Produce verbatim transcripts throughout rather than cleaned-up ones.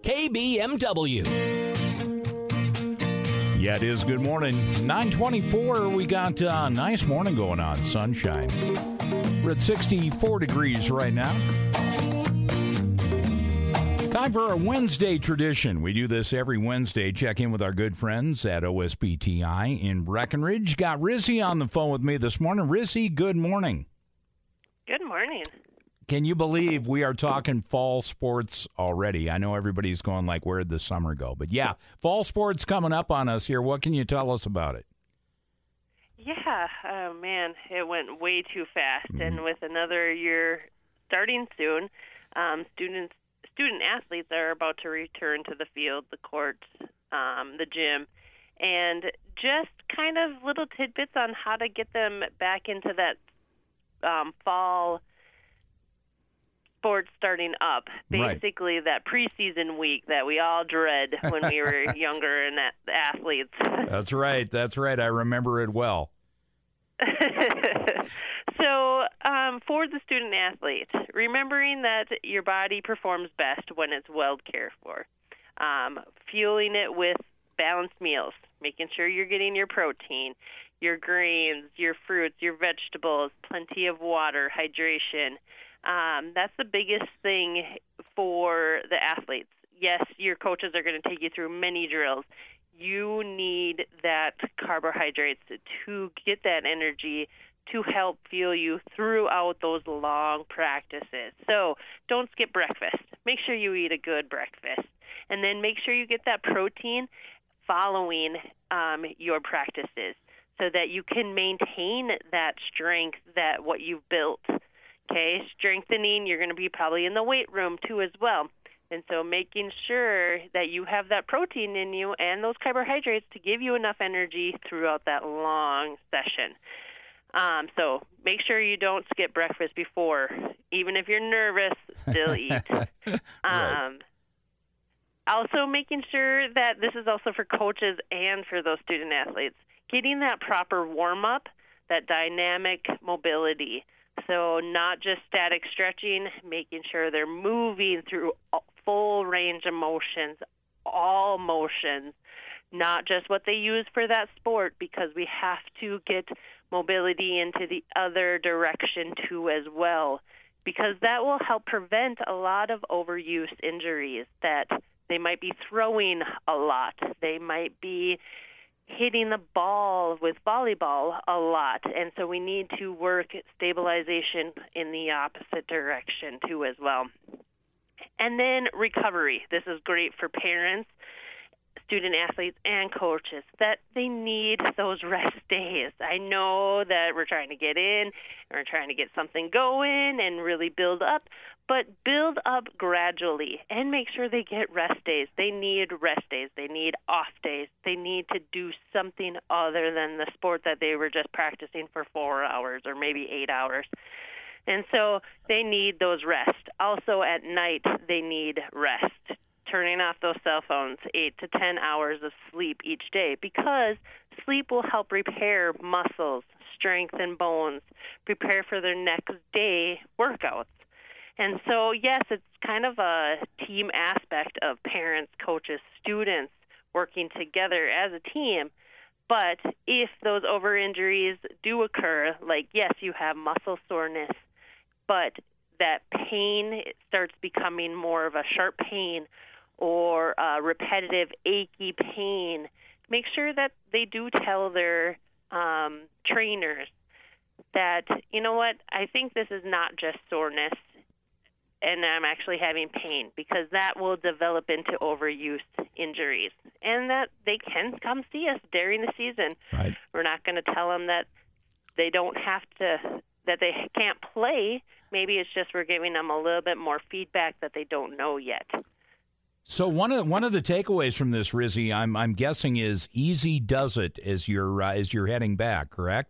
K B M W. Yeah, it is. Good morning. nine twenty-four, we got a uh, nice morning going on. Sunshine. We're at sixty-four degrees right now. Time for our Wednesday tradition. We do this every Wednesday. Check in with our good friends at O S B T I in Breckenridge. Got Rizzy on the phone with me this morning. Rizzy, good morning. Good morning. Can you believe we are talking fall sports already? I know everybody's going like, where'd the summer go? But yeah, fall sports coming up on us here. What can you tell us about it? Yeah, oh man, it went way too fast. Mm-hmm. And with another year starting soon, um, students, student athletes are about to return to the field, the courts, um, the gym, and just kind of little tidbits on how to get them back into that um, fall sports starting up. Basically, right. That preseason week that we all dread when we were younger and athletes. That's right. That's right. I remember it well. So, um, for the student athlete, remembering that your body performs best when it's well cared for. Um, fueling it with balanced meals, making sure you're getting your protein, your grains, your fruits, your vegetables, plenty of water, hydration. Um, that's the biggest thing for the athletes. Yes, your coaches are going to take you through many drills. You need that carbohydrates to get that energy to help fuel you throughout those long practices. So don't skip breakfast. Make sure you eat a good breakfast. And then make sure you get that protein following um, your practices so that you can maintain that strength, that what you've built. Okay, strengthening, you're going to be probably in the weight room too as well. And so making sure that you have that protein in you and those carbohydrates to give you enough energy throughout that long session. Um, so make sure you don't skip breakfast before. Even if you're nervous, still eat. Right. Um, also making sure that this is also for coaches and for those student athletes, getting that proper warm-up, that dynamic mobility. So not just static stretching, making sure they're moving through full range of motions, all motions, not just what they use for that sport, because we have to get mobility into the other direction too as well, because that will help prevent a lot of overuse injuries, that they might be throwing a lot. They might be hitting the ball with volleyball a lot, and so we need to work stabilization in the opposite direction too as well. And then recovery. This is great for parents, student athletes, and coaches, that they need those rest days. I know that we're trying to get in, and we're trying to get something going and really build up, but build up gradually and make sure they get rest days. They need rest days. They need off days. They need to do something other than the sport that they were just practicing for four hours or maybe eight hours. And so they need those rest. Also at night, they need rest. Turning off those cell phones, eight to ten hours of sleep each day, because sleep will help repair muscles, strengthen bones, prepare for their next day workouts. And so, yes, it's kind of a team aspect of parents, coaches, students working together as a team. But if those over injuries do occur, like, yes, you have muscle soreness, but that pain starts becoming more of a sharp pain or uh, repetitive, achy pain, make sure that they do tell their um, trainers that, you know what, I think this is not just soreness and I'm actually having pain, because that will develop into overuse injuries. And that they can come see us during the season. Right. We're not going to tell them that they don't have to, that they can't play. Maybe it's just we're giving them a little bit more feedback that they don't know yet. So one of one of the takeaways from this, Rizzy, I'm I'm guessing, is easy does it as you're uh, as you're heading back, correct?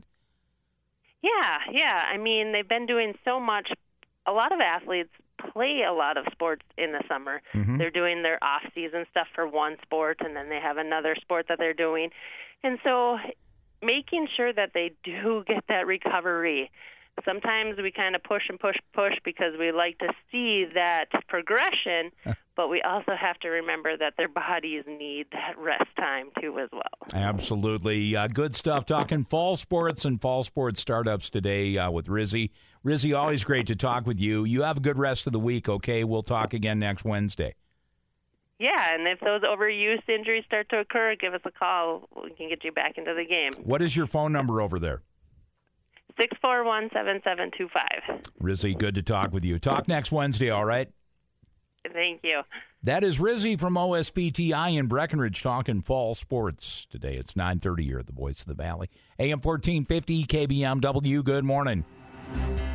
Yeah, yeah. I mean, they've been doing so much. A lot of athletes play a lot of sports in the summer. Mm-hmm. They're doing their off-season stuff for one sport, and then they have another sport that they're doing. And so making sure that they do get that recovery, sometimes we kind of push and push, push because we like to see that progression, but we also have to remember that their bodies need that rest time too as well. Absolutely. Uh, good stuff. Talking fall sports and fall sports startups today uh, with Rizzy. Rizzy, always great to talk with you. You have a good rest of the week, okay? We'll talk again next Wednesday. Yeah, and if those overuse injuries start to occur, give us a call. We can get you back into the game. What is your phone number over there? six four one, seven seven two five. Rizzy, good to talk with you. Talk next Wednesday, all right? Thank you. That is Rizzy from O S B T I in Breckenridge talking fall sports. Today it's nine thirty here at the Voice of the Valley. A M fourteen fifty, K B M W, good morning.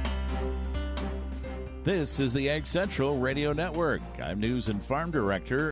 This is the Ag Central Radio Network. I'm News and Farm Director